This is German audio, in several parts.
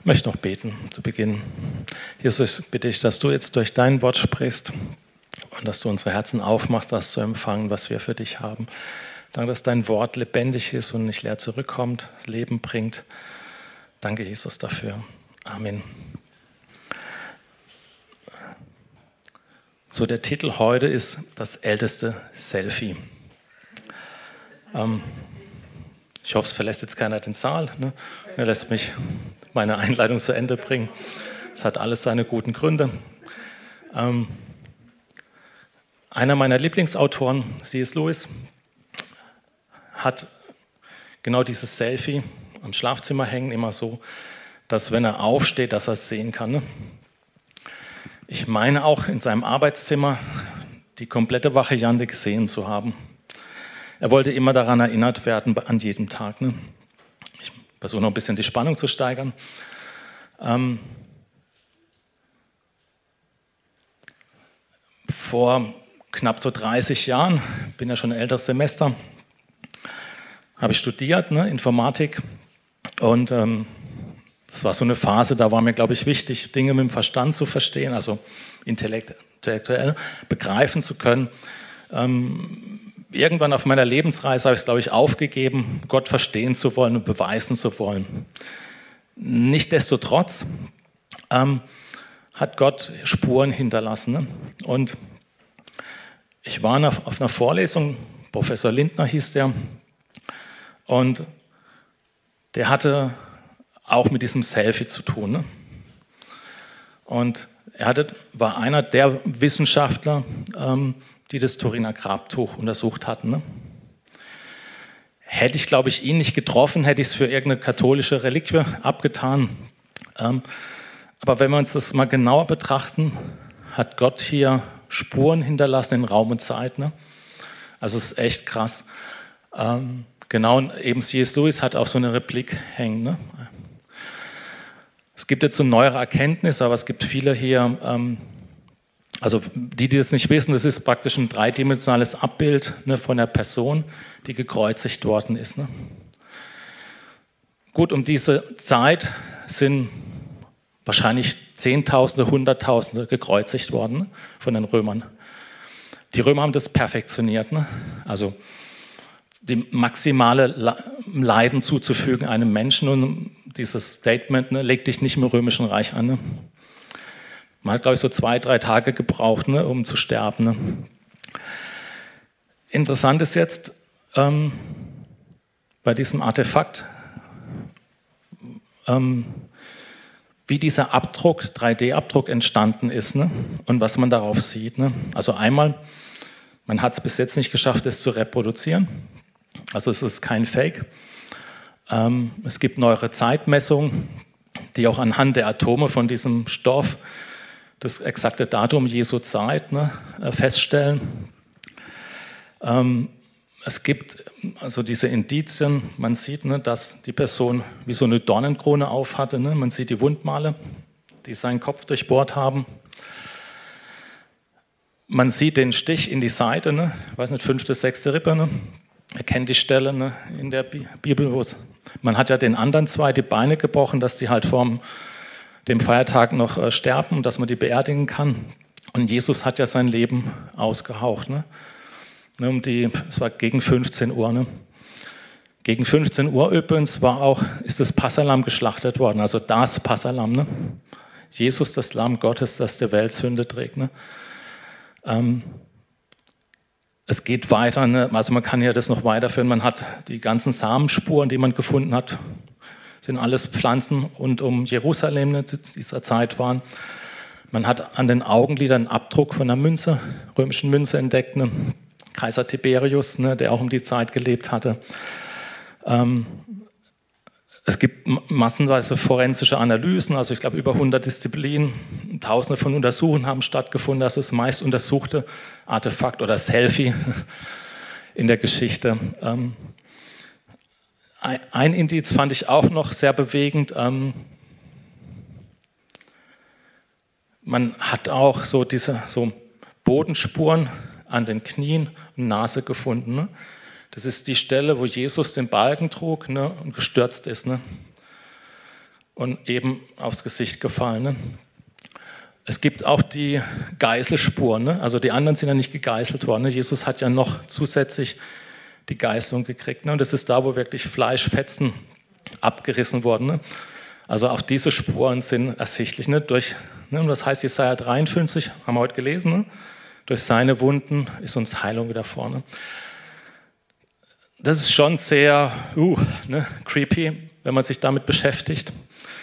Ich möchte noch beten zu Beginn. Jesus, bitte ich, dass du jetzt durch dein Wort sprichst und dass du unsere Herzen aufmachst, das zu empfangen, was wir für dich haben. Danke, dass dein Wort lebendig ist und nicht leer zurückkommt, Leben bringt. Danke, Jesus, dafür. Amen. So, der Titel heute ist das älteste Selfie. Ich hoffe, es verlässt jetzt keiner den Saal. Ne? Er lässt mich meine Einleitung zu Ende bringen. Es hat alles seine guten Gründe. Einer meiner Lieblingsautoren, C.S. Lewis, hat genau dieses Selfie am Schlafzimmer hängen, immer so, dass wenn er aufsteht, dass er es sehen kann. Ne? Ich meine auch in seinem Arbeitszimmer die komplette Variante gesehen zu haben. Er wollte immer daran erinnert werden, an jedem Tag. Ne? Ich versuche noch ein bisschen die Spannung zu steigern. Vor knapp so 30 Jahren, bin ja schon ein älteres Semester, habe ich studiert, ne, Informatik. Und das war so eine Phase, da war mir, glaube ich, wichtig, Dinge mit dem Verstand zu verstehen, also intellektuell begreifen zu können. Irgendwann auf meiner Lebensreise habe ich es, glaube ich, aufgegeben, Gott verstehen zu wollen und beweisen zu wollen. Nichtsdestotrotz hat Gott Spuren hinterlassen. Ne? Und ich war auf einer Vorlesung, Professor Lindner hieß der, und der hatte auch mit diesem Selfie zu tun. Ne? Und war einer der Wissenschaftler, die das Turiner Grabtuch untersucht hatten. Ne? Hätte ich, glaube ich, ihn nicht getroffen, hätte ich es für irgendeine katholische Reliquie abgetan. Aber wenn wir uns das mal genauer betrachten, hat Gott hier Spuren hinterlassen in Raum und Zeit. Ne? Also es ist echt krass. Genau, eben C.S. Lewis hat auch so eine Replik hängen. Ne? Es gibt jetzt so neuere Erkenntnisse, aber es gibt viele hier, also die das nicht wissen, das ist praktisch ein dreidimensionales Abbild, ne, von der Person, die gekreuzigt worden ist. Ne? Gut, um diese Zeit sind wahrscheinlich Zehntausende, Hunderttausende gekreuzigt worden, ne, von den Römern. Die Römer haben das perfektioniert, ne? Also die maximale Leiden zuzufügen einem Menschen, und dieses Statement, ne, leg dich nicht im Römischen Reich an. Ne? Man hat, glaube ich, so 2-3 Tage gebraucht, ne, um zu sterben. Ne? Interessant ist jetzt bei diesem Artefakt, wie dieser Abdruck, 3D-Abdruck entstanden ist, ne? Und was man darauf sieht. Ne? Also einmal, man hat es bis jetzt nicht geschafft, es zu reproduzieren. Also es ist kein Fake. Es gibt neuere Zeitmessungen, die auch anhand der Atome von diesem Stoff das exakte Datum Jesu Zeit, ne, feststellen. Es gibt also diese Indizien, man sieht, ne, dass die Person wie so eine Dornenkrone aufhatte. Ne? Man sieht die Wundmale, die seinen Kopf durchbohrt haben. Man sieht den Stich in die Seite, ne? Ich weiß nicht, 5., 6. Rippe. Ne? Er kennt die Stelle, ne, in der Bibel, man hat ja den anderen 2 die Beine gebrochen, dass die halt vor dem Feiertag noch sterben, dass man die beerdigen kann. Und Jesus hat ja sein Leben ausgehaucht. Ne? Es war gegen 15 Uhr. Ne? Gegen 15 Uhr übrigens ist das Passahlamm geschlachtet worden, also das Passahlamm. Ne? Jesus, das Lamm Gottes, das der Welt Sünde trägt. Ne? Es geht weiter, ne? Also man kann ja das noch weiterführen. Man hat die ganzen Samenspuren, die man gefunden hat, sind alles Pflanzen rund um Jerusalem, ne, zu dieser Zeit waren. Man hat an den Augenlidern einen Abdruck von einer Münze, römischen Münze entdeckt, ne? Kaiser Tiberius, ne, der auch um die Zeit gelebt hatte. Es gibt massenweise forensische Analysen, also ich glaube über 100 Disziplinen, Tausende von Untersuchungen haben stattgefunden. Das ist das meist untersuchte Artefakt oder Selfie in der Geschichte. Ein Indiz fand ich auch noch sehr bewegend. Man hat auch so Bodenspuren an den Knien und Nase gefunden. Ne? Das ist die Stelle, wo Jesus den Balken trug, ne, und gestürzt ist. Ne? und eben aufs Gesicht gefallen. Ne? Es gibt auch die Geißelspuren, ne? Also die anderen sind ja nicht gegeißelt worden. Ne? Jesus hat ja noch zusätzlich die Geißelung gekriegt. Ne? Und das ist da, wo wirklich Fleischfetzen abgerissen wurden. Ne? Also auch diese Spuren sind ersichtlich. Ne? Und das heißt Jesaja 53, haben wir heute gelesen, ne? Durch seine Wunden ist uns Heilung widerfahren. Das ist schon sehr creepy, wenn man sich damit beschäftigt.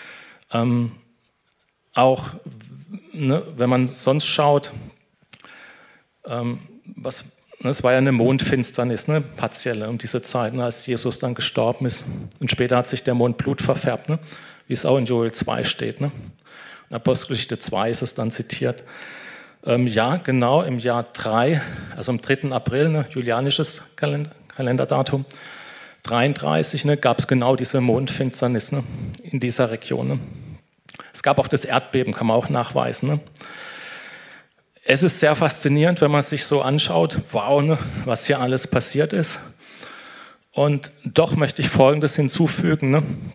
Auch wenn man sonst schaut, es war ja eine Mondfinsternis, partielle, um diese Zeit, als Jesus dann gestorben ist. Und später hat sich der Mond Blut verfärbt, wie es auch in Joel 2 steht. In Apostelgeschichte 2 ist es dann zitiert. Ja, genau, im Jahr 3, also am 3. April, julianisches Kalenderdatum, 33, gab es genau diese Mondfinsternis in dieser Region. Es gab auch das Erdbeben, kann man auch nachweisen. Es ist sehr faszinierend, wenn man sich so anschaut, wow, was hier alles passiert ist. Und doch möchte ich Folgendes hinzufügen.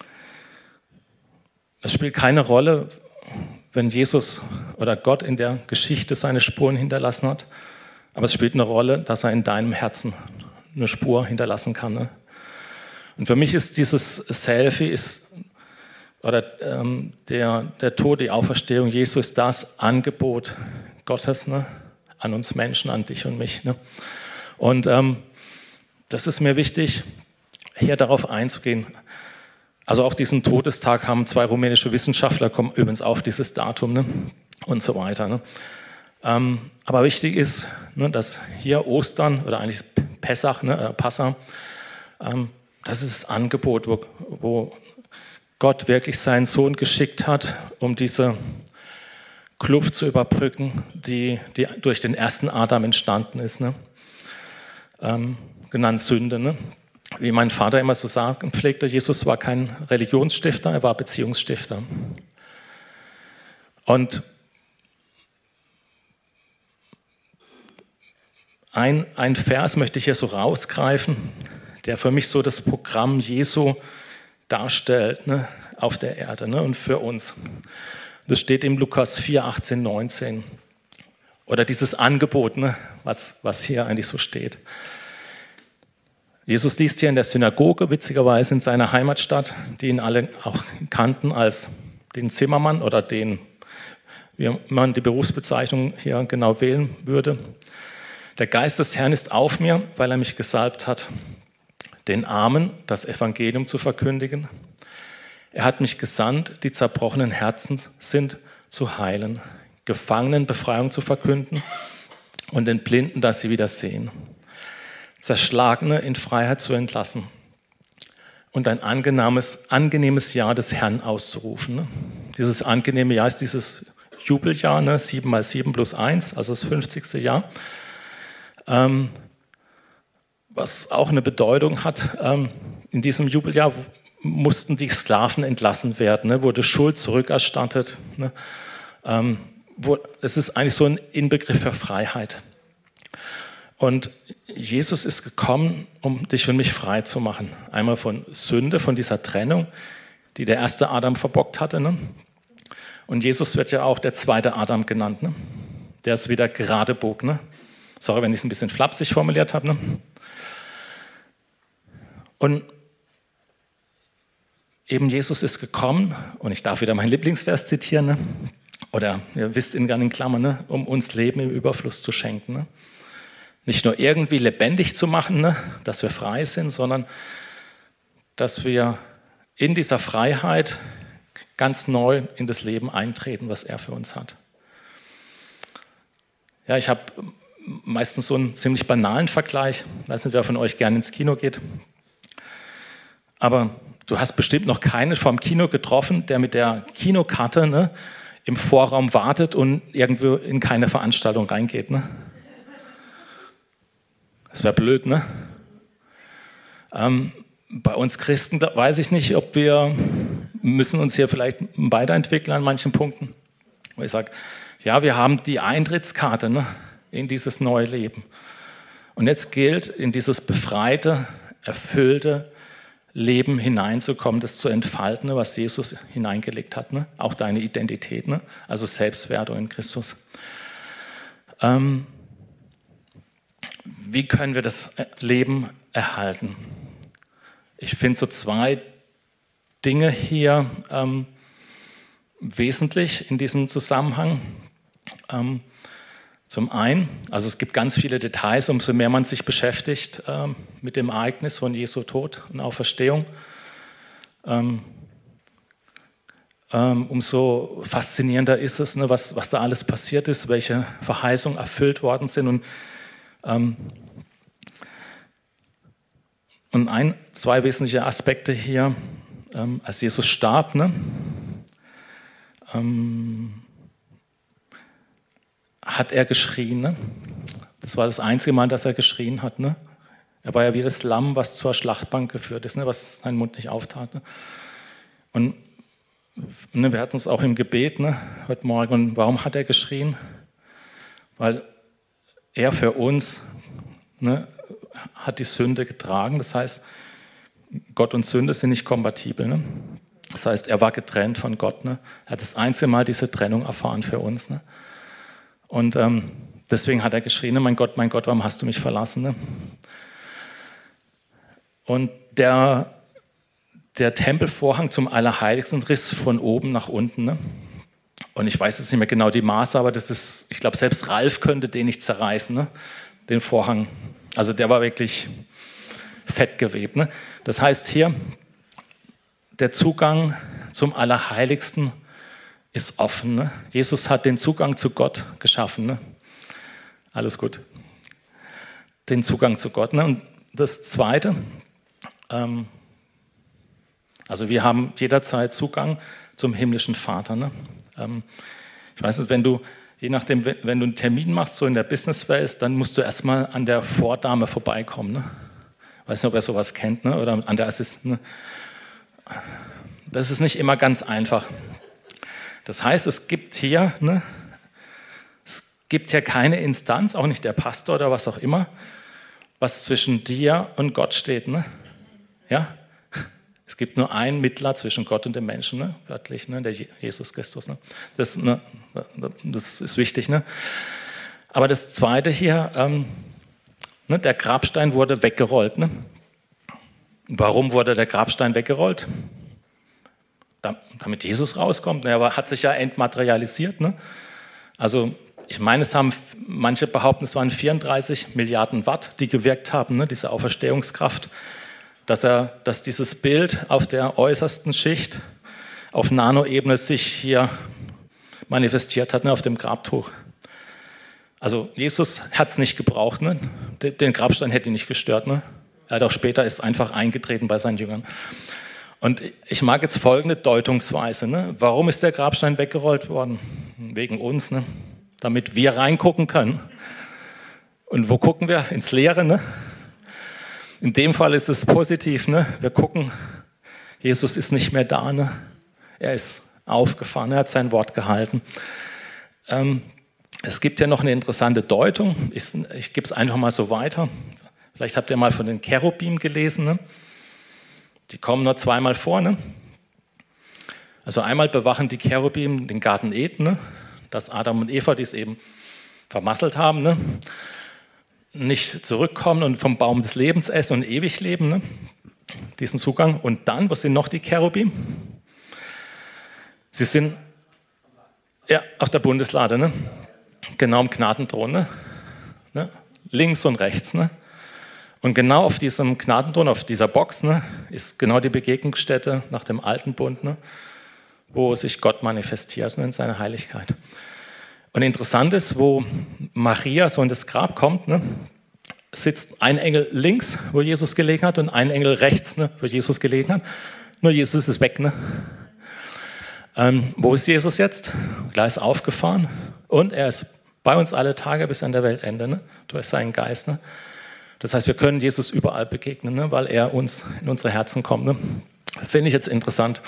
Es spielt keine Rolle, wenn Jesus oder Gott in der Geschichte seine Spuren hinterlassen hat, aber es spielt eine Rolle, dass er in deinem Herzen eine Spur hinterlassen kann. Und für mich ist dieses Selfie, der Tod, die Auferstehung Jesu ist das Angebot Gottes an uns Menschen, an dich und mich. Und das ist mir wichtig, hier darauf einzugehen. Also auch diesen Todestag haben 2 rumänische Wissenschaftler, kommen übrigens auf dieses Datum und so weiter. Aber wichtig ist, dass hier Ostern oder eigentlich Pessach, Passa, das ist das Angebot, wo Gott wirklich seinen Sohn geschickt hat, um diese Kluft zu überbrücken, die durch den ersten Adam entstanden ist, genannt Sünde. Wie mein Vater immer so sagen pflegte, Jesus war kein Religionsstifter, er war Beziehungsstifter. Und ein Vers möchte ich hier so rausgreifen, der für mich so das Programm Jesu darstellt, auf der Erde und für uns. Das steht im Lukas 4, 18, 19. Oder dieses Angebot, was hier eigentlich so steht. Jesus liest hier in der Synagoge, witzigerweise in seiner Heimatstadt, die ihn alle auch kannten als den Zimmermann oder den, wie man die Berufsbezeichnung hier genau wählen würde. Der Geist des Herrn ist auf mir, weil er mich gesalbt hat, den Armen das Evangelium zu verkündigen. Er hat mich gesandt, die zerbrochenen Herzens sind, zu heilen, Gefangenen Befreiung zu verkünden und den Blinden, dass sie wieder sehen. Zerschlagene in Freiheit zu entlassen und ein angenehmes Jahr des Herrn auszurufen. Dieses angenehme Jahr ist dieses Jubeljahr, 7x7 plus 1, also das 50. Jahr, was auch eine Bedeutung hat. In diesem Jubeljahr mussten die Sklaven entlassen werden, wurde Schuld zurückerstattet. Es ist eigentlich so ein Inbegriff für Freiheit. Und Jesus ist gekommen, um dich und mich frei zu machen. Einmal von Sünde, von dieser Trennung, die der erste Adam verbockt hatte. Und Jesus wird ja auch der zweite Adam genannt. Der es wieder gerade bog. Sorry, wenn ich es ein bisschen flapsig formuliert habe. Und eben Jesus ist gekommen, und ich darf wieder meinen Lieblingsvers zitieren, oder ihr wisst ihn gerne in Klammern, um uns Leben im Überfluss zu schenken. Nicht nur irgendwie lebendig zu machen, dass wir frei sind, sondern dass wir in dieser Freiheit ganz neu in das Leben eintreten, was er für uns hat. Ja, ich habe meistens so einen ziemlich banalen Vergleich. Ich weiß nicht, wer von euch gerne ins Kino geht. Aber du hast bestimmt noch keinen vom Kino getroffen, der mit der Kinokarte im Vorraum wartet und irgendwo in keine Veranstaltung reingeht. Das wäre blöd, Bei uns Christen weiß ich nicht, ob wir müssen uns hier vielleicht weiterentwickeln an manchen Punkten. Wo ich sage, ja, wir haben die Eintrittskarte in dieses neue Leben. Und jetzt gilt, in dieses befreite, erfüllte, Leben hineinzukommen, das zu entfalten, was Jesus hineingelegt hat, ne? Auch deine Identität, ne? Also Selbstwert in Christus. Wie können wir das Leben erhalten? Ich finde so 2 Dinge hier wesentlich in diesem Zusammenhang. Zum einen, also es gibt ganz viele Details, umso mehr man sich beschäftigt mit dem Ereignis von Jesu Tod und Auferstehung, umso faszinierender ist es, ne, was da alles passiert ist, welche Verheißungen erfüllt worden sind. Und 2 wesentliche Aspekte hier, als Jesus starb, ne, hat er geschrien. Ne? Das war das einzige Mal, dass er geschrien hat. Ne? Er war ja wie das Lamm, was zur Schlachtbank geführt ist, ne? Was seinen Mund nicht auftat. Ne? Und ne, wir hatten es auch im Gebet, ne, heute Morgen. Und warum hat er geschrien? Weil er für uns, ne, hat die Sünde getragen. Das heißt, Gott und Sünde sind nicht kompatibel. Ne? Das heißt, er war getrennt von Gott. Ne? Er hat das einzige Mal diese Trennung erfahren für uns. Ne? Und deswegen hat er geschrien, mein Gott, warum hast du mich verlassen? Ne? Und der Tempelvorhang zum Allerheiligsten riss von oben nach unten. Ne? Und ich weiß jetzt nicht mehr genau die Maße, aber das ist, ich glaube, selbst Ralf könnte den nicht zerreißen, ne? Den Vorhang. Also der war wirklich fett gewebt. Ne? Das heißt hier, der Zugang zum Allerheiligsten ist offen. Ne? Jesus hat den Zugang zu Gott geschaffen. Ne? Alles gut. Den Zugang zu Gott. Ne? Und das Zweite, also wir haben jederzeit Zugang zum himmlischen Vater. Ne? Ich weiß nicht, je nachdem, wenn du einen Termin machst, so in der Businesswelt, dann musst du erstmal an der Vordame vorbeikommen. Ne? Ich weiß nicht, ob ihr sowas kennt, ne? Oder an der Assistentin. Ne? Das ist nicht immer ganz einfach. Das heißt, es gibt hier keine Instanz, auch nicht der Pastor oder was auch immer, was zwischen dir und Gott steht. Ne? Ja? Es gibt nur einen Mittler zwischen Gott und dem Menschen, ne? Wörtlich, ne? Der Jesus Christus. Ne? Das ist wichtig. Ne? Aber das Zweite hier, der Grabstein wurde weggerollt. Ne? Warum wurde der Grabstein weggerollt? Damit Jesus rauskommt. Er hat sich ja entmaterialisiert. Ne? Also ich meine, manche behaupten, es waren 34 Milliarden Watt, die gewirkt haben, ne? Diese Auferstehungskraft, dass dieses Bild auf der äußersten Schicht, auf Nanoebene sich hier manifestiert hat, ne? Auf dem Grabtuch. Also Jesus hat es nicht gebraucht. Ne? Den Grabstein hätte ihn nicht gestört. Ne? Er hat auch später ist einfach eingetreten bei seinen Jüngern. Und ich mag jetzt folgende Deutungsweise. Ne? Warum ist der Grabstein weggerollt worden? Wegen uns, ne? Damit wir reingucken können. Und wo gucken wir? Ins Leere. Ne? In dem Fall ist es positiv. Ne? Wir gucken, Jesus ist nicht mehr da. Ne? Er ist aufgefahren, er hat sein Wort gehalten. Es gibt ja noch eine interessante Deutung. Ich gebe es einfach mal so weiter. Vielleicht habt ihr mal von den Cherubim gelesen. Ne? Die kommen nur 2-mal vor. Ne? Also einmal bewachen die Cherubim den Garten Eden, ne? Dass Adam und Eva, die es eben vermasselt haben, ne? Nicht zurückkommen und vom Baum des Lebens essen und ewig leben. Ne? Diesen Zugang. Und dann, wo sind noch die Cherubim? Sie sind auf der Bundeslade, ne? Genau am Gnadenthron. Ne? Links und rechts. Ne? Und genau auf diesem Gnadenthron, auf dieser Box, ne, ist genau die Begegnungsstätte nach dem Alten Bund, ne, wo sich Gott manifestiert, ne, in seiner Heiligkeit. Und interessant ist, wo Maria so in das Grab kommt, ne, sitzt ein Engel links, wo Jesus gelegen hat, und ein Engel rechts, ne, wo Jesus gelegen hat. Nur Jesus ist weg. Ne? Wo ist Jesus jetzt? Gleich aufgefahren. Und er ist bei uns alle Tage bis an der Weltende, ne, durch seinen Geist. Ne? Das heißt, wir können Jesus überall begegnen, ne, weil er uns in unsere Herzen kommt. Ne? Finde ich jetzt interessant.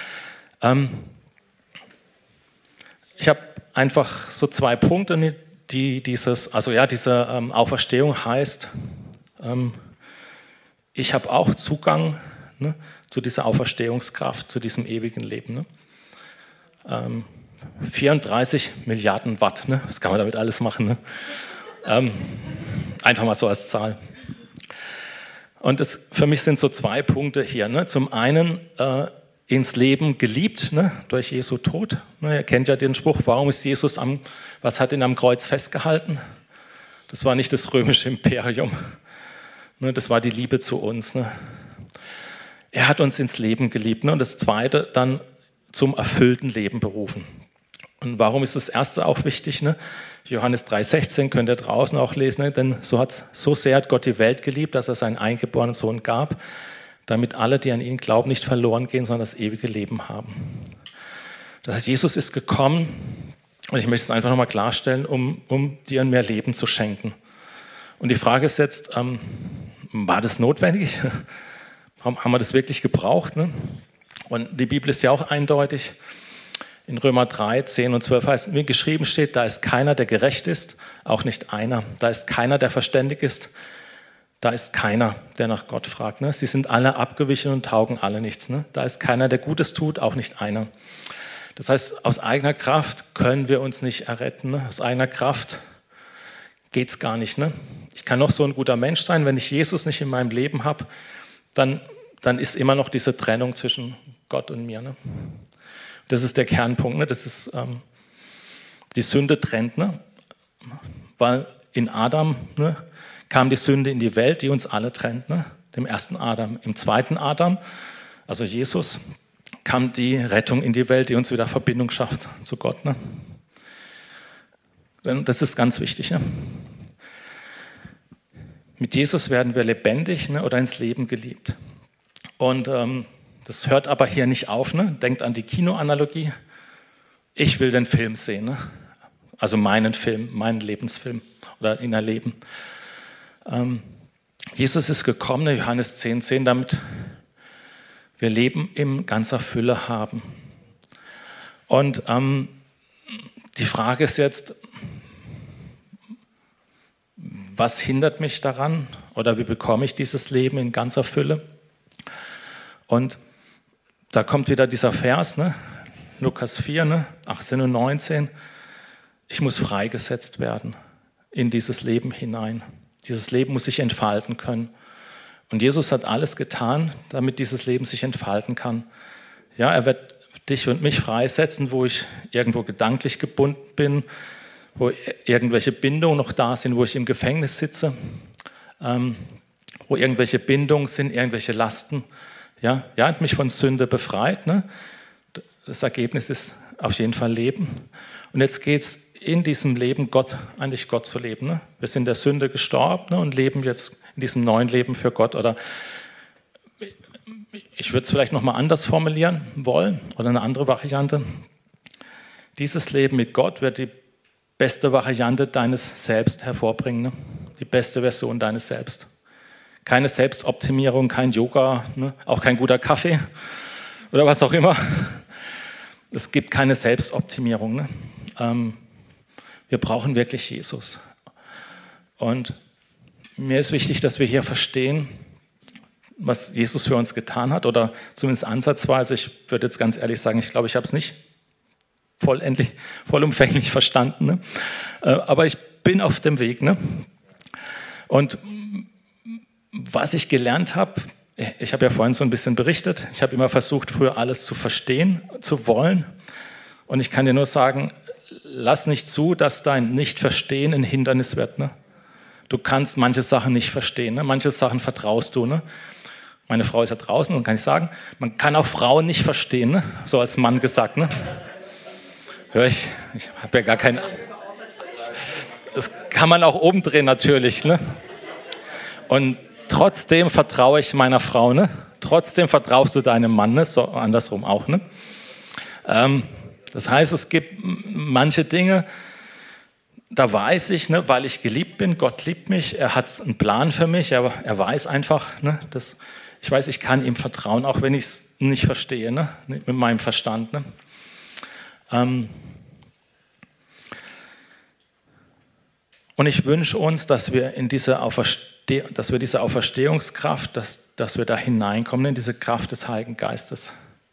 Ich habe einfach so 2 Punkte, die diese Auferstehung heißt. Ich habe auch Zugang ne, zu dieser Auferstehungskraft, zu diesem ewigen Leben. Ne? 34 Milliarden Watt, ne? Was kann man damit alles machen? Ne? Einfach mal so als Zahl. Und für mich sind so 2 Punkte hier. Ne? Zum einen ins Leben geliebt, ne? Durch Jesu Tod. Ne? Ihr kennt ja den Spruch, warum ist Jesus was hat ihn am Kreuz festgehalten? Das war nicht das römische Imperium. Ne? Das war die Liebe zu uns. Ne? Er hat uns ins Leben geliebt. Ne? Und das Zweite dann zum erfüllten Leben berufen. Und warum ist das Erste auch wichtig? Ne? Johannes 3,16 könnt ihr draußen auch lesen. Ne? Denn so sehr hat Gott die Welt geliebt, dass er seinen eingeborenen Sohn gab, damit alle, die an ihn glauben, nicht verloren gehen, sondern das ewige Leben haben. Das heißt, Jesus ist gekommen, und ich möchte es einfach nochmal klarstellen, um dir mehr Leben zu schenken. Und die Frage ist jetzt, war das notwendig? Haben wir das wirklich gebraucht? Ne? Und die Bibel ist ja auch eindeutig. In Römer 3, 10 und 12 heißt, wie geschrieben steht, da ist keiner, der gerecht ist, auch nicht einer. Da ist keiner, der verständig ist, da ist keiner, der nach Gott fragt. Ne? Sie sind alle abgewichen und taugen alle nichts. Ne? Da ist keiner, der Gutes tut, auch nicht einer. Das heißt, aus eigener Kraft können wir uns nicht erretten. Ne? Aus eigener Kraft geht es gar nicht. Ne? Ich kann noch so ein guter Mensch sein, wenn ich Jesus nicht in meinem Leben habe, dann ist immer noch diese Trennung zwischen Gott und mir. Ne? Das ist der Kernpunkt. Ne? Das ist, die Sünde trennt. Ne? Weil in Adam, ne, kam die Sünde in die Welt, die uns alle trennt. Ne? Dem ersten Adam. Im zweiten Adam, also Jesus, kam die Rettung in die Welt, die uns wieder Verbindung schafft zu Gott. Ne? Das ist ganz wichtig. Ne? Mit Jesus werden wir lebendig, ne, oder ins Leben geliebt. Und das hört aber hier nicht auf. Ne? Denkt an die Kinoanalogie. Ich will den Film sehen. Ne? Also meinen Film, meinen Lebensfilm oder in Erleben. Jesus ist gekommen, Johannes 10,10, damit wir Leben in ganzer Fülle haben. Und die Frage ist jetzt, was hindert mich daran oder wie bekomme ich dieses Leben in ganzer Fülle? Und da kommt wieder dieser Vers, ne? Lukas 4, ne? 18 und 19. Ich muss freigesetzt werden in dieses Leben hinein. Dieses Leben muss sich entfalten können. Und Jesus hat alles getan, damit dieses Leben sich entfalten kann. Ja, er wird dich und mich freisetzen, wo ich irgendwo gedanklich gebunden bin, wo irgendwelche Bindungen noch da sind, wo ich im Gefängnis sitze, wo irgendwelche Bindungen sind, irgendwelche Lasten. Ja, er hat mich von Sünde befreit. Ne? Das Ergebnis ist auf jeden Fall Leben. Und jetzt geht es in diesem Leben, eigentlich Gott zu leben. Ne? Wir sind der Sünde gestorben, ne, und leben jetzt in diesem neuen Leben für Gott. Oder ich würde es vielleicht nochmal anders formulieren wollen oder eine andere Variante. Dieses Leben mit Gott wird die beste Variante deines Selbst hervorbringen. Ne? Die beste Version deines Selbst. Keine Selbstoptimierung, kein Yoga, ne? Auch kein guter Kaffee oder was auch immer. Es gibt keine Selbstoptimierung. Ne? Wir brauchen wirklich Jesus. Und mir ist wichtig, dass wir hier verstehen, was Jesus für uns getan hat, oder zumindest ansatzweise. Ich würde jetzt ganz ehrlich sagen, ich glaube, ich habe es nicht vollumfänglich verstanden. Ne? Aber ich bin auf dem Weg. Ne? Und was ich gelernt habe, ich habe ja vorhin so ein bisschen berichtet, ich habe immer versucht, früher alles zu verstehen, zu wollen. Und ich kann dir nur sagen, lass nicht zu, dass dein Nicht-Verstehen ein Hindernis wird. Ne? Du kannst manche Sachen nicht verstehen, ne? Manche Sachen vertraust du. Ne? Meine Frau ist ja draußen und kann ich sagen, man kann auch Frauen nicht verstehen, ne? So als Mann gesagt. Ne? Hör ich habe ja gar keinen... Das kann man auch oben drehen natürlich. Ne? Und trotzdem vertraue ich meiner Frau. Ne? Trotzdem vertraust du deinem Mann, ne? So andersrum auch. Ne? Das heißt, es gibt manche Dinge, da weiß ich, ne, weil ich geliebt bin, Gott liebt mich, er hat einen Plan für mich, er weiß einfach, ne, ich weiß, ich kann ihm vertrauen, auch wenn ich es nicht verstehe, ne, mit meinem Verstand. Ne. Und ich wünsche uns, dass wir in diese dass wir diese Auferstehungskraft, dass wir da hineinkommen in diese Kraft des Heiligen Geistes.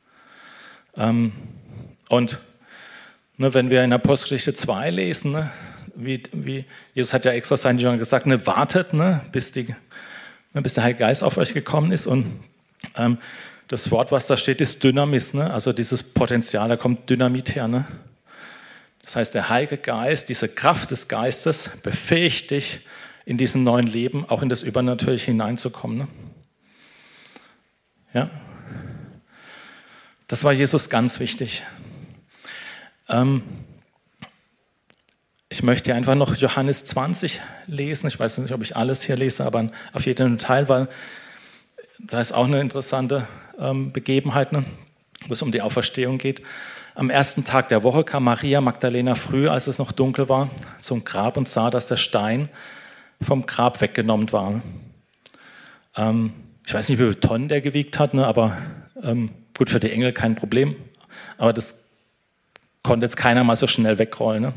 Und wenn wir in Apostelgeschichte 2 lesen, wie Jesus hat ja extra seinen Jüngern gesagt, wartet, bis der Heilige Geist auf euch gekommen ist. Und das Wort, was da steht, ist Dynamis, also dieses Potenzial, da kommt Dynamit her. Das heißt, der Heilige Geist, diese Kraft des Geistes befähigt dich, in diesem neuen Leben auch in das Übernatürliche hineinzukommen. Ja. Das war Jesus ganz wichtig. Ich möchte hier einfach noch Johannes 20 lesen. Ich weiß nicht, ob ich alles hier lese, aber auf jeden Teil, weil da ist auch eine interessante Begebenheit, wo es um die Auferstehung geht. Am ersten Tag der Woche kam Maria Magdalena früh, als es noch dunkel war, zum Grab und sah, dass der Stein vom Grab weggenommen war. Ich weiß nicht, wie viele Tonnen der gewiegt hat, aber gut, für die Engel kein Problem. Aber das konnte jetzt keiner mal so schnell wegrollen.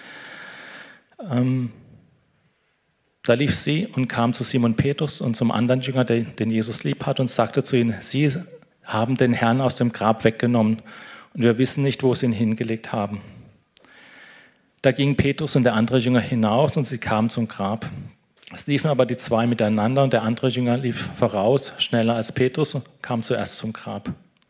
Da lief sie und kam zu Simon Petrus und zum anderen Jünger, den Jesus lieb hat, und sagte zu ihnen: Sie haben den Herrn aus dem Grab weggenommen und wir wissen nicht, wo sie ihn hingelegt haben. Da gingen Petrus und der andere Jünger hinaus und sie kamen zum Grab. Es liefen aber die zwei miteinander und der andere Jünger lief voraus, schneller als Petrus, und kam zuerst zum Grab.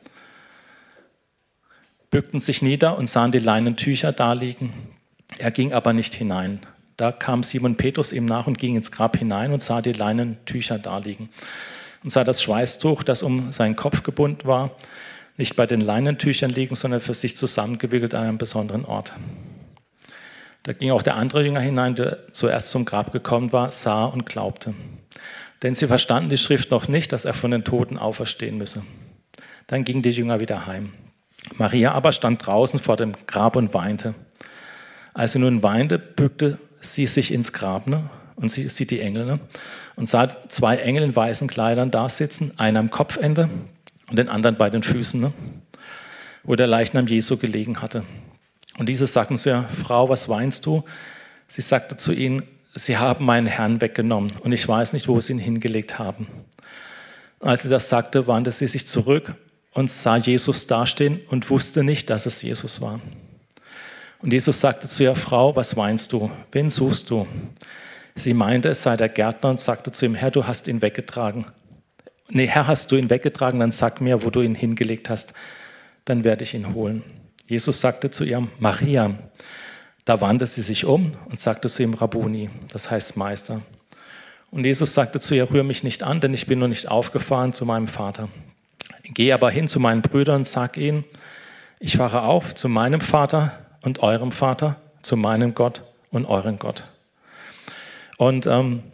Bückten sich nieder und sahen die Leinentücher daliegen. Er ging aber nicht hinein. Da kam Simon Petrus ihm nach und ging ins Grab hinein und sah die Leinentücher daliegen. Und sah das Schweißtuch, das um seinen Kopf gebunden war, nicht bei den Leinentüchern liegen, sondern für sich zusammengewickelt an einem besonderen Ort. Da ging auch der andere Jünger hinein, der zuerst zum Grab gekommen war, sah und glaubte. Denn sie verstanden die Schrift noch nicht, dass er von den Toten auferstehen müsse. Dann gingen die Jünger wieder heim. Maria aber stand draußen vor dem Grab und weinte. Als sie nun weinte, bückte sie sich ins Grab, und sie sieht die Engel, und sah zwei Engel in weißen Kleidern da sitzen, einer am Kopfende und den anderen bei den Füßen, wo der Leichnam Jesu gelegen hatte. Und diese sagten zu ihr: Frau, was weinst du? Sie sagte zu ihnen: Sie haben meinen Herrn weggenommen und ich weiß nicht, wo sie ihn hingelegt haben. Als sie das sagte, wandte sie sich zurück und sah Jesus dastehen und wusste nicht, dass es Jesus war. Und Jesus sagte zu ihr: Frau, was weinst du? Wen suchst du? Sie meinte, es sei der Gärtner und sagte zu ihm: Herr, du hast ihn weggetragen. Herr, hast du ihn weggetragen? Dann sag mir, wo du ihn hingelegt hast. Dann werde ich ihn holen. Jesus sagte zu ihr: Maria. Da wandte sie sich um und sagte zu ihm: Rabbuni, das heißt Meister. Und Jesus sagte zu ihr: Rühr mich nicht an, denn ich bin noch nicht aufgefahren zu meinem Vater. Geh aber hin zu meinen Brüdern und sag ihnen: Ich fahre auf zu meinem Vater und eurem Vater, zu meinem Gott und euren Gott. Und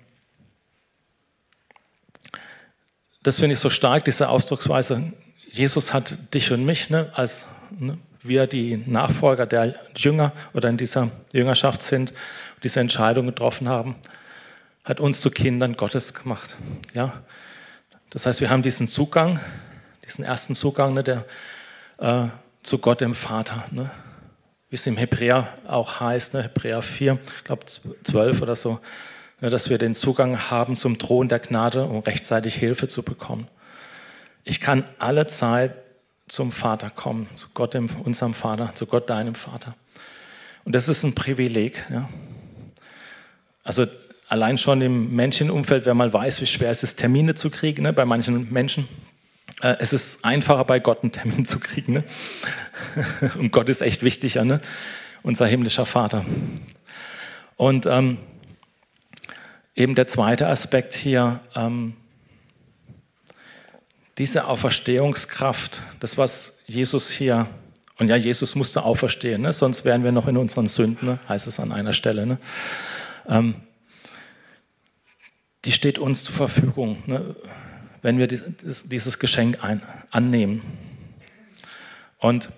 das finde ich so stark, diese Ausdrucksweise. Jesus hat dich und mich, als wir die Nachfolger der Jünger oder in dieser Jüngerschaft sind, diese Entscheidung getroffen haben, hat uns zu Kindern Gottes gemacht. Ja? Das heißt, wir haben diesen Zugang, diesen ersten Zugang zu Gott dem Vater, wie es im Hebräer auch heißt, Hebräer 4, ich glaube 12 oder so, dass wir den Zugang haben zum Thron der Gnade, um rechtzeitig Hilfe zu bekommen. Ich kann alle Zeit zum Vater kommen, zu Gott, unserem Vater, zu Gott, deinem Vater. Und das ist ein Privileg. Ja? Also allein schon im Menschenumfeld, wenn man weiß, wie schwer es ist, Termine zu kriegen, bei manchen Menschen. Es ist einfacher, bei Gott einen Termin zu kriegen. Und Gott ist echt wichtiger, unser himmlischer Vater. Und eben der zweite Aspekt hier, diese Auferstehungskraft, das, was Jesus hier, und ja, Jesus musste auferstehen, sonst wären wir noch in unseren Sünden, heißt es an einer Stelle. Die steht uns zur Verfügung, wenn wir dieses Geschenk annehmen. Und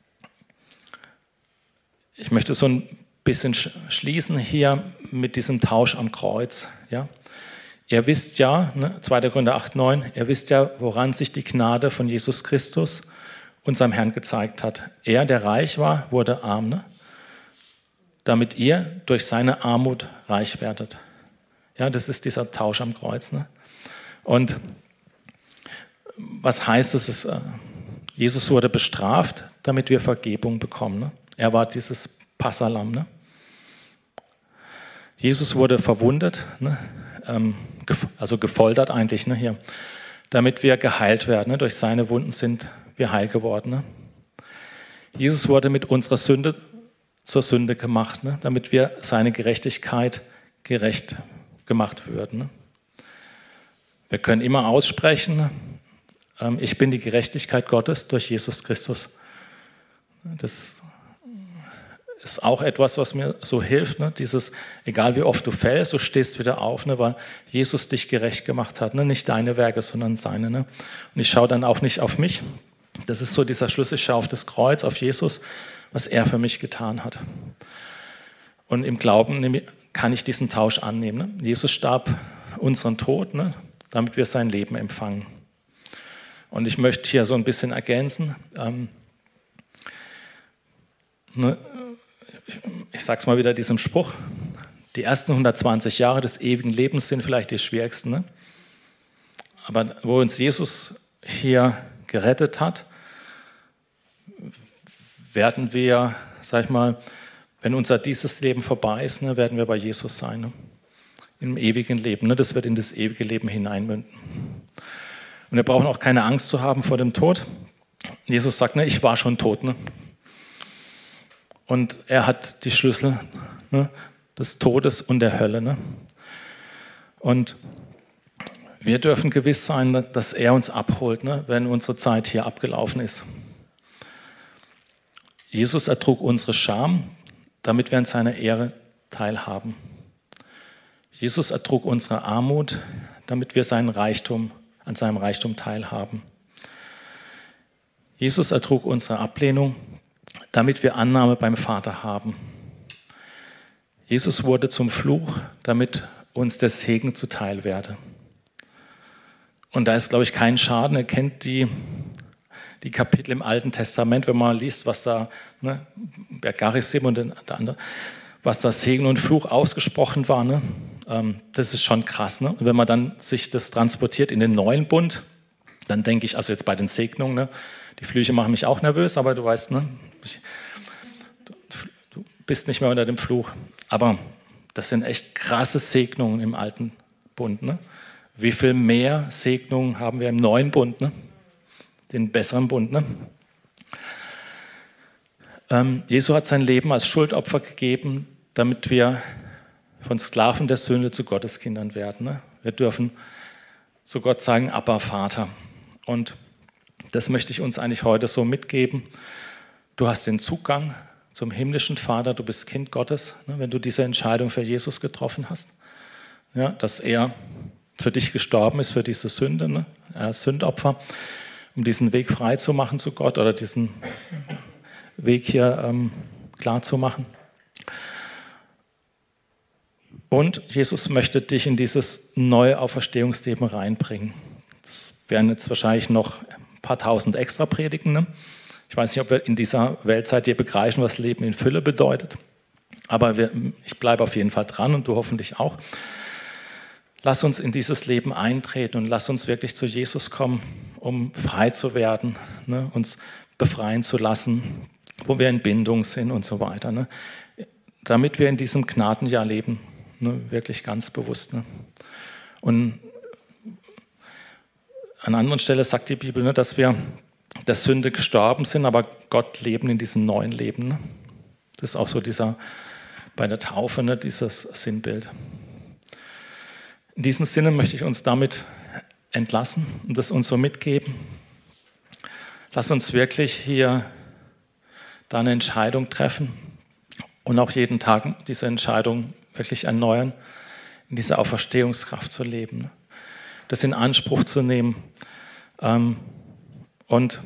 ich möchte so ein bisschen schließen hier mit diesem Tausch am Kreuz. Ja? Ihr wisst ja, 2. Korinther 8,9, ihr wisst ja, woran sich die Gnade von Jesus Christus, unserem Herrn, gezeigt hat. Er, der reich war, wurde arm, damit ihr durch seine Armut reich werdet. Ja, das ist dieser Tausch am Kreuz. Ne? Und was heißt es? Jesus wurde bestraft, damit wir Vergebung bekommen. Ne? Er war dieses Passahlamm. Ne? Jesus wurde verwundet, ne? Also gefoltert eigentlich, ne? Hier, damit wir geheilt werden. Ne? Durch seine Wunden sind wir heil geworden. Ne? Jesus wurde mit unserer Sünde zur Sünde gemacht, ne? Damit wir seine Gerechtigkeit gerecht gemacht würden. Ne? Wir können immer aussprechen, ich bin die Gerechtigkeit Gottes durch Jesus Christus. Das ist auch etwas, was mir so hilft. Ne? Dieses, egal wie oft du fällst, du stehst wieder auf, ne? Weil Jesus dich gerecht gemacht hat. Ne? Nicht deine Werke, sondern seine. Ne? Und ich schaue dann auch nicht auf mich. Das ist so dieser Schluss, ich schaue auf das Kreuz, auf Jesus, was er für mich getan hat. Und im Glauben kann ich diesen Tausch annehmen. Ne? Jesus starb unseren Tod, ne? Damit wir sein Leben empfangen. Und ich möchte hier so ein bisschen ergänzen. Ich sage es mal wieder, diesem Spruch, die ersten 120 Jahre des ewigen Lebens sind vielleicht die schwierigsten. Ne? Aber wo uns Jesus hier gerettet hat, werden wir, sag ich mal, wenn unser dieses Leben vorbei ist, ne, werden wir bei Jesus sein. Ne? Im ewigen Leben. Ne? Das wird in das ewige Leben hineinmünden. Und wir brauchen auch keine Angst zu haben vor dem Tod. Jesus sagt, ne, ich war schon tot. Ne? Und er hat die Schlüssel, ne, des Todes und der Hölle. Ne? Und wir dürfen gewiss sein, dass er uns abholt, ne, wenn unsere Zeit hier abgelaufen ist. Jesus ertrug unsere Scham, damit wir an seiner Ehre teilhaben. Jesus ertrug unsere Armut, damit wir an seinem Reichtum teilhaben. Jesus ertrug unsere Ablehnung, damit wir Annahme beim Vater haben. Jesus wurde zum Fluch, damit uns der Segen zuteil werde. Und da ist, glaube ich, kein Schaden. Ihr kennt die Kapitel im Alten Testament, wenn man liest, was da, ne, bei Gerizim und der andere, was da Segen und Fluch ausgesprochen war. Ne? Das ist schon krass. Ne? Und wenn man dann sich das transportiert in den neuen Bund, dann denke ich, also jetzt bei den Segnungen, ne, die Flüche machen mich auch nervös, aber du weißt, ne, du bist nicht mehr unter dem Fluch. Aber das sind echt krasse Segnungen im alten Bund. Ne? Wie viel mehr Segnungen haben wir im neuen Bund, ne? Den besseren Bund. Ne? Jesu hat sein Leben als Schuldopfer gegeben, damit wir von Sklaven der Sünde zu Gotteskindern werden. Ne? Wir dürfen zu Gott sagen, Abba, Vater. Und das möchte ich uns eigentlich heute so mitgeben. Du hast den Zugang zum himmlischen Vater, du bist Kind Gottes, ne, wenn du diese Entscheidung für Jesus getroffen hast. Ja, dass er für dich gestorben ist, für diese Sünde. Ne? Er ist Sündopfer, um diesen Weg frei zu machen zu Gott oder diesen Weg hier klar zu machen. Und Jesus möchte dich in dieses neue Auferstehungsleben reinbringen. Das wären jetzt wahrscheinlich noch ein paar tausend extra Predigten. Ne? Ich weiß nicht, ob wir in dieser Weltzeit hier begreifen, was Leben in Fülle bedeutet. Aber ich bleibe auf jeden Fall dran und du hoffentlich auch. Lass uns in dieses Leben eintreten und lass uns wirklich zu Jesus kommen, um frei zu werden, ne? Uns befreien zu lassen, wo wir in Bindung sind und so weiter. Ne? Damit wir in diesem Gnadenjahr leben, ne? Wirklich ganz bewusst. Ne? Und an anderer Stelle sagt die Bibel, ne, dass wir der Sünde gestorben sind, aber Gott leben in diesem neuen Leben. Ne? Das ist auch so bei der Taufe, ne, dieses Sinnbild. In diesem Sinne möchte ich uns damit entlassen und das uns so mitgeben. Lass uns wirklich hier da eine Entscheidung treffen und auch jeden Tag diese Entscheidung wirklich erneuern, in dieser Auferstehungskraft zu leben, das in Anspruch zu nehmen und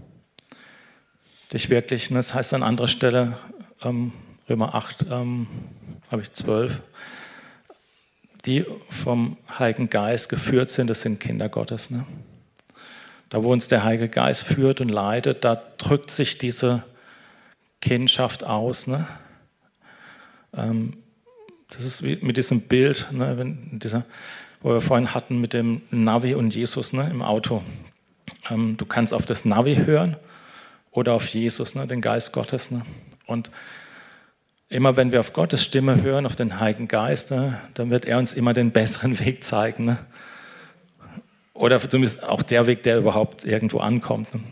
dich wirklich, das heißt an anderer Stelle, Römer 8, habe ich 12, die vom Heiligen Geist geführt sind, das sind Kinder Gottes. Ne? Da, wo uns der Heilige Geist führt und leitet, da drückt sich diese Kindschaft aus. Ne? Das ist wie mit diesem Bild, ne, wo wir vorhin hatten mit dem Navi und Jesus, ne, im Auto. Du kannst auf das Navi hören oder auf Jesus, ne, den Geist Gottes. Ne? Und immer wenn wir auf Gottes Stimme hören, auf den Heiligen Geist, ne, dann wird er uns immer den besseren Weg zeigen. Ne? Oder zumindest auch der Weg, der überhaupt irgendwo ankommt. Ne?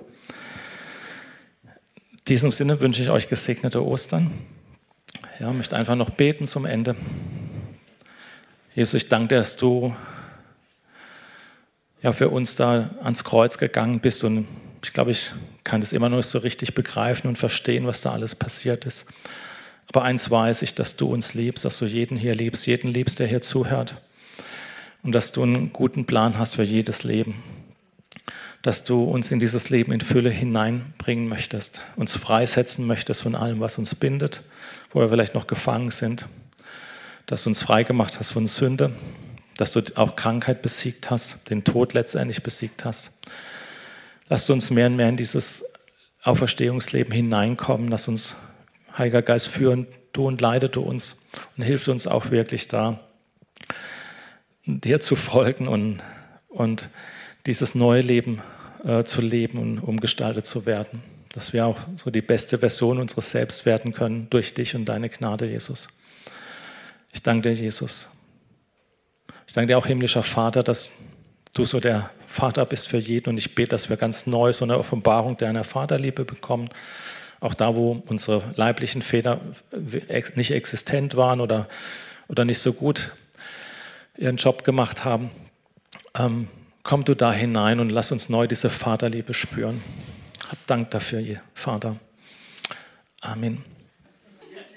In diesem Sinne wünsche ich euch gesegnete Ostern. Ja, möchte einfach noch beten zum Ende. Jesus, ich danke dir, dass du ja für uns da ans Kreuz gegangen bist, und ich glaube, ich kann das immer noch nicht so richtig begreifen und verstehen, was da alles passiert ist. Aber eins weiß ich, dass du uns liebst, dass du jeden hier liebst, jeden liebst, der hier zuhört, und dass du einen guten Plan hast für jedes Leben, dass du uns in dieses Leben in Fülle hineinbringen möchtest, uns freisetzen möchtest von allem, was uns bindet, wo wir vielleicht noch gefangen sind, dass du uns freigemacht hast von Sünde, dass du auch Krankheit besiegt hast, den Tod letztendlich besiegt hast. Lass uns mehr und mehr in dieses Auferstehungsleben hineinkommen. Lass uns, Heiliger Geist, führen du und leite du uns und hilf uns auch wirklich da, dir zu folgen und dieses neue Leben zu leben und umgestaltet zu werden. Dass wir auch so die beste Version unseres Selbst werden können durch dich und deine Gnade, Jesus. Ich danke dir, Jesus. Ich danke dir auch, himmlischer Vater, dass du so der Vater bist für jeden, und ich bete, dass wir ganz neu so eine Offenbarung deiner Vaterliebe bekommen. Auch da, wo unsere leiblichen Väter nicht existent waren oder nicht so gut ihren Job gemacht haben. Komm du da hinein und lass uns neu diese Vaterliebe spüren. Hab Dank dafür, Vater. Amen.